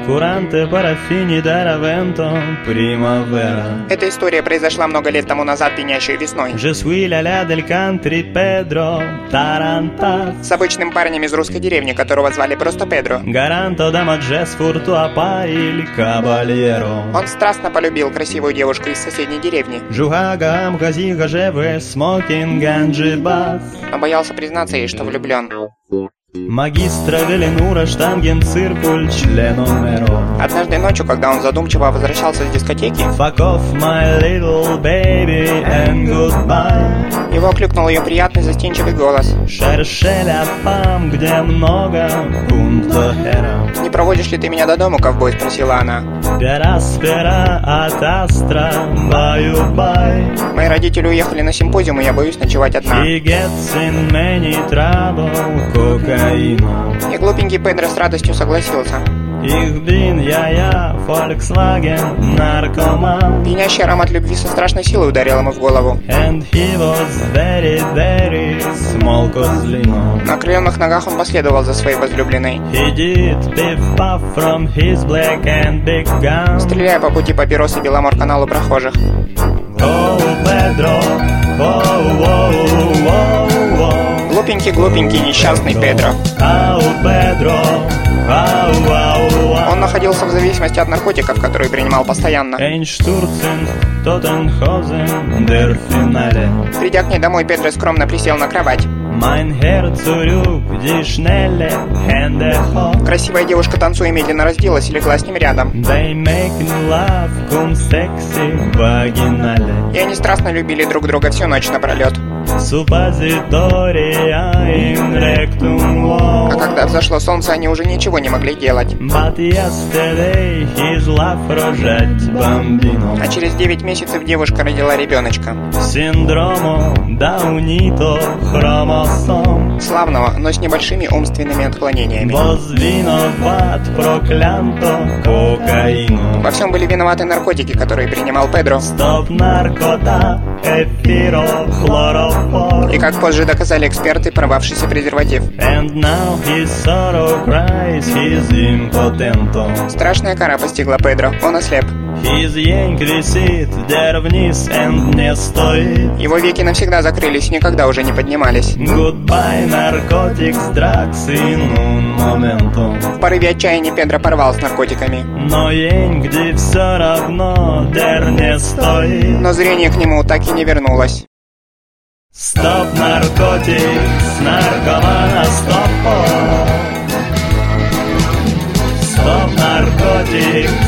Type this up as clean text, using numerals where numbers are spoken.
Куранте, парафини, даравенто, примавера. Эта история произошла много лет тому назад, пьянящей весной. Je suis la del country, Pedro Tarantas. С обычным парнем из русской деревни, которого звали просто Педро. Garanto dama jazz furtua il caballero. Он страстно полюбил красивую девушку из соседней деревни, Жугагам газига жеве смокинг анджибас. но боялся признаться ей, что влюблен. Магистра Веленура штанген циркуль членомеро. Однажды ночью, когда он задумчиво возвращался с дискотеки, Fuck off my little baby and goodbye. его окликнул ее приятный застенчивый голос. Шершеля пам, где много пункто хера. «Не проводишь ли ты меня до дому, ковбой?» — спросила она. Пераспера от астра, баю-бай. Мои родители уехали на симпозиум, и я боюсь ночевать одна. He gets in many trouble, кокаину. И глупенький Педро с радостью согласился. Ich bin я, Volkswagen, наркоман. Пьянящий аромат любви со страшной силой ударил ему в голову. And he was very, very small козлино. На окрыленных ногах он последовал за своей возлюбленной, He did piff-puff from his black and big gun. стреляя по пути папирос и Беломор-каналу прохожих. Oh, Pedro, oh, oh, oh, oh. Глупенький, несчастный Педро. Oh, Pedro, oh, oh, oh. Он находился в зависимости от наркотиков, которые принимал постоянно. Einstürzen, Totenhausen, der Finale. Придя к ней домой, Педро скромно присел на кровать. Mein Herz zurück, die schnelle Hände hoch. Красивая девушка, танцуя, медленно разделась и легла с ним рядом. They make love, cum sexy, vaginale. И они страстно любили друг друга всю ночь напролет. Suppositoria in rectum А wow. когда взошло солнце, они уже ничего не могли делать. But yesterday his love roject bambino. А через 9 месяцев девушка родила ребеночка. Синдромо Даунито хромосом. Славного, но с небольшими умственными отклонениями. Возвиноват проклянто кокаину. Во всем были виноваты наркотики, которые принимал Педро. Стоп наркота, эфирохлорофор. И как позже доказали эксперты, порвавшийся презерватив. And now his sorrow cries, he's impotento. Страшная кара постигла Педро, он ослеп. His янг висит, der вниз and не стоит. Его веки навсегда закрылись и никогда уже не поднимались. Goodbye, narcotics, drugs in un momento. В порыве отчаяния Педро порвал с наркотиками. Но янг все равно, der не стоит. Но зрение к нему так и не вернулось. Стоп, наркотикс, наркомана, стоп. Стоп, наркотикс,